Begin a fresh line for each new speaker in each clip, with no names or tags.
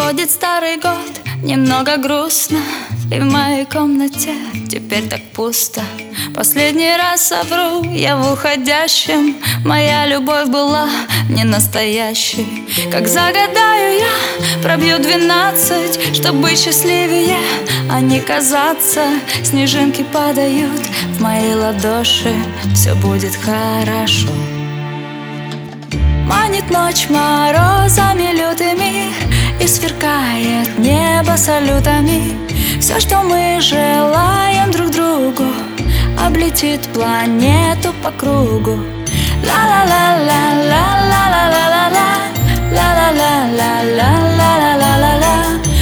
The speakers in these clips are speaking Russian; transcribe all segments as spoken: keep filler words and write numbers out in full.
Приходит старый год, немного грустно, и в моей комнате теперь так пусто. Последний раз совру я в уходящем, моя любовь была не настоящей. Как загадаю я, пробью двенадцать, чтобы быть счастливее, а не казаться. Снежинки падают в мои ладоши, все будет хорошо. Манит ночь морозами лютыми, и сверкает небо салютами. Все, что мы желаем друг другу, облетит планету по кругу. Ла-ла-ла-ла-ла-ла-ла-ла-ла-ла, ла-ла-ла-ла-ла-ла-ла-ла-ла,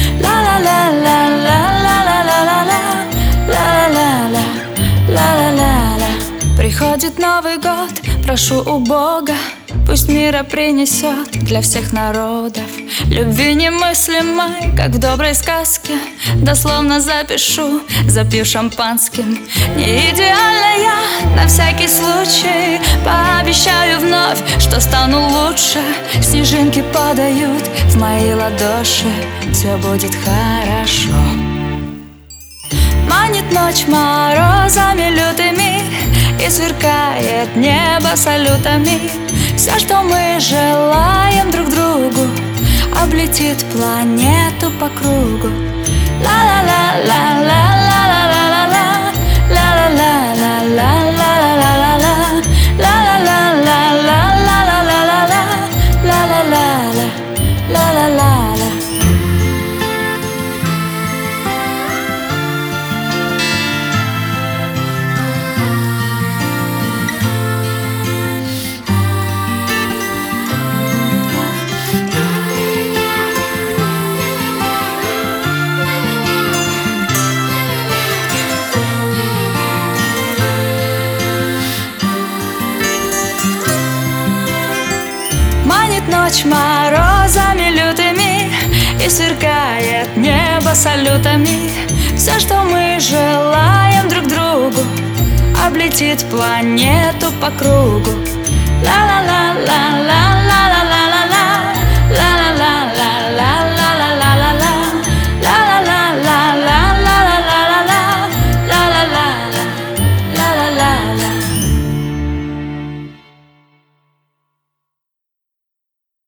ла-ла-ла-ла-ла-ла-ла-ла-ла-ла-ла. Приходит Новый год, прошу у Бога, пусть мира принесет для всех народов. Любви немыслимой, как в доброй сказке, дословно запишу, запью шампанским. Не идеальна я, на всякий случай пообещаю вновь, что стану лучше. Снежинки падают в мои ладоши, все будет хорошо. Манит ночь морозами лютыми, и сверкает небо салютами. Все, что мы желаем друг другу, облетит планету по кругу. Ла-ла-ла-ла-ла-ла-ла-ла-ла, ла-ла-ла-ла-ла-ла-ла-ла, ла-ла-ла-ла-ла-ла-ла-ла-ла, ла-ла-ла-ла-ла-ла-ла. Ночь морозами лютыми, и сверкает небо салютами. Все, что мы желаем друг другу, облетит планету по кругу. Ла-ла-ла-ла-ла-ла-ла.